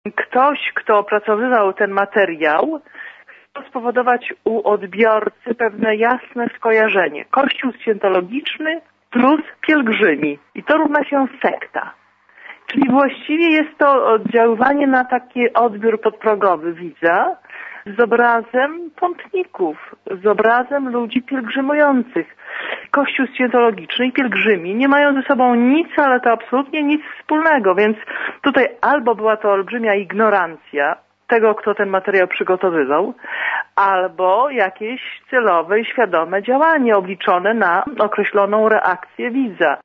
Ktoś, kto opracowywał ten materiał, chciał spowodować u odbiorcy pewne jasne skojarzenie. Kościół świętologiczny plus pielgrzymi. I to równa się sekta. Czyli właściwie jest to oddziaływanie na taki odbiór podprogowy widza z obrazem pątników, z obrazem ludzi pielgrzymujących. Kościół świętologiczny i pielgrzymi nie mają ze sobą nic, ale to absolutnie nic wspólnego, więc tutaj albo była to olbrzymia ignorancja tego, kto ten materiał przygotowywał, albo jakieś celowe i świadome działanie obliczone na określoną reakcję widza.